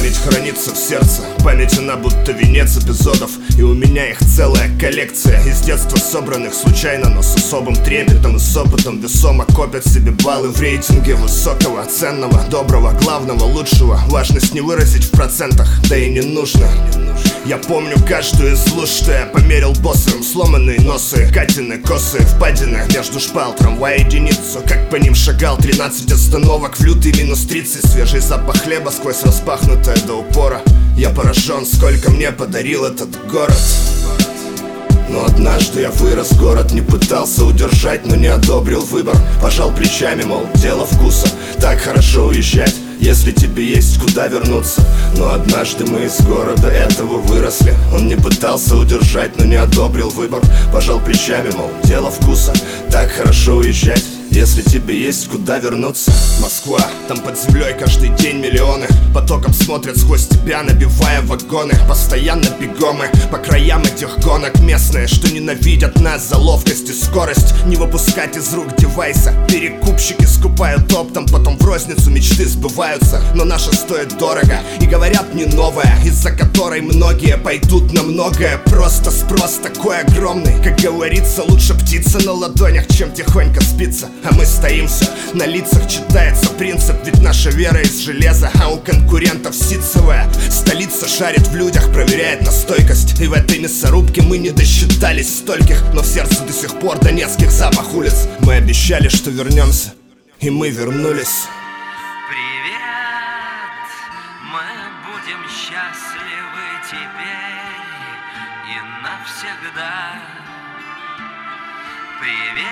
Память хранится в сердце, память она будто венец эпизодов. И у меня их целая коллекция, из детства собранных случайно, но с особым трепетом и с опытом весомо копят себе баллы в рейтинге высокого, ценного, доброго, главного, лучшего. Важность не выразить в процентах, да и не нужно. Я помню каждую из луж, что я померил боссом. Сломанные носы, Катины косы, впадины между шпал, трамвай единицу. Как по ним шагал, 13 остановок в лютый минус 30. Свежий запах хлеба сквозь распахнутое до упора. Я поражен, сколько мне подарил этот город. Но однажды я вырос, город не пытался удержать, но не одобрил выбор. Пожал плечами, мол, дело вкуса. Так хорошо уезжать, если тебе есть куда вернуться. Но однажды мы из города этого выросли. Он не пытался удержать, но не одобрил выбор. Пожал плечами, мол, дело вкуса. Так хорошо уезжать, если тебе есть куда вернуться. Москва, там под землей каждый день миллионы потоком смотрят сквозь тебя, набивая вагоны. Постоянно бегомы по краям этих гонок. Местные, что ненавидят нас за ловкость и скорость. Не выпускать из рук девайса. Перекупщики скупают оптом, потом в розницу мечты сбываются. Но наша стоит дорого и говорят не новая, из-за которой многие пойдут на многое. Просто спрос такой огромный, как говорится, лучше птица на ладонях, чем тихонько спится. А мы стоим все, на лицах читается принцип. Ведь наша вера из железа, а у конкурентов ситцевая. Столица шарит в людях, проверяет на стойкость. И в этой мясорубке мы не досчитались стольких. Но в сердце до сих пор донецких запах улиц. Мы обещали, что вернемся, и мы вернулись. Привет, мы будем счастливы теперь и навсегда. Привет,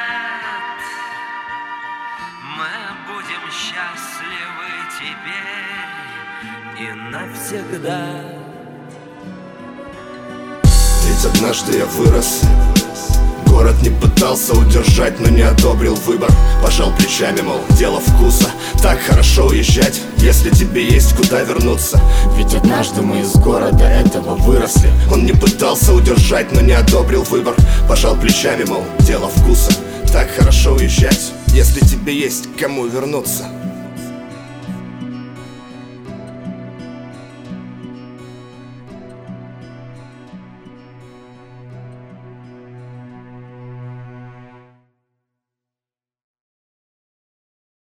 мы будем счастливы теперь и навсегда. Ведь однажды я вырос, город не пытался удержать, но не одобрил выбор. Пожал плечами, мол, дело вкуса. Так хорошо уезжать, если тебе есть куда вернуться. Ведь однажды мы из города этого выросли. Он не пытался удержать, но не одобрил выбор. Пожал плечами, мол, дело вкуса. Так хорошо уезжать, если тебе есть к кому вернуться.